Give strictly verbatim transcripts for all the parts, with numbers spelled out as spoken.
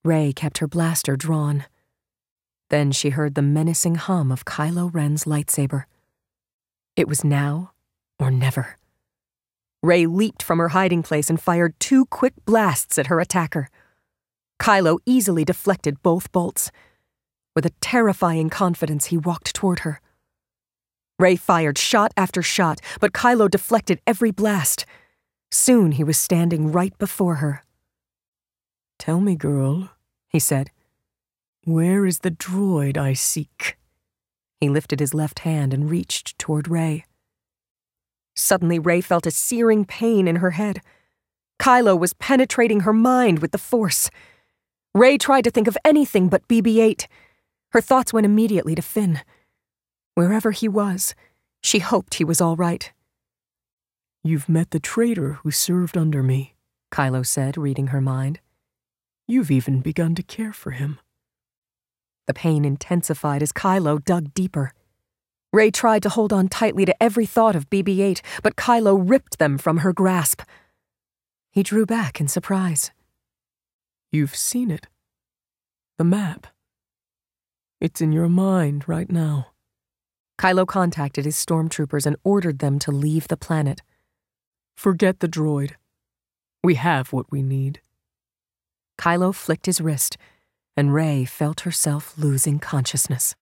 Rey kept her blaster drawn. Then she heard the menacing hum of Kylo Ren's lightsaber. It was now or never. Rey leaped from her hiding place and fired two quick blasts at her attacker. Kylo easily deflected both bolts. With a terrifying confidence, he walked toward her. Rey fired shot after shot, but Kylo deflected every blast. Soon he was standing right before her. "Tell me, girl," he said, "where is the droid I seek?" He lifted his left hand and reached toward Rey. Suddenly, Rey felt a searing pain in her head. Kylo was penetrating her mind with the Force. Rey tried to think of anything but B B eight. Her thoughts went immediately to Finn. Wherever he was, she hoped he was all right. "You've met the traitor who served under me," Kylo said, reading her mind. "You've even begun to care for him." The pain intensified as Kylo dug deeper. Rey tried to hold on tightly to every thought of B B eight, but Kylo ripped them from her grasp. He drew back in surprise. "You've seen it. The map. It's in your mind right now." Kylo contacted his stormtroopers and ordered them to leave the planet. "Forget the droid. We have what we need." Kylo flicked his wrist, and Rey felt herself losing consciousness.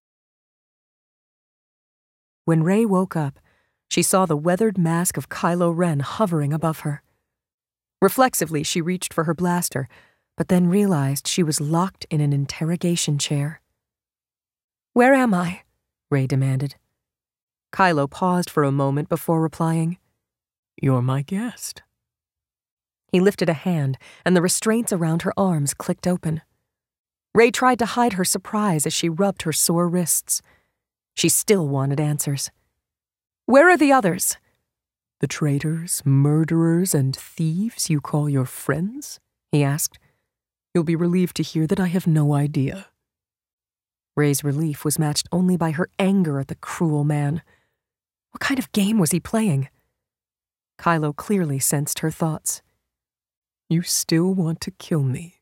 When Rey woke up, she saw the weathered mask of Kylo Ren hovering above her. Reflexively, she reached for her blaster, but then realized she was locked in an interrogation chair. "Where am I?" Rey demanded. Kylo paused for a moment before replying, "You're my guest." He lifted a hand, and the restraints around her arms clicked open. Rey tried to hide her surprise as she rubbed her sore wrists. She still wanted answers. "Where are the others?" "The traitors, murderers, and thieves you call your friends?" he asked. "You'll be relieved to hear that I have no idea." Rey's relief was matched only by her anger at the cruel man. What kind of game was he playing? Kylo clearly sensed her thoughts. "You still want to kill me?"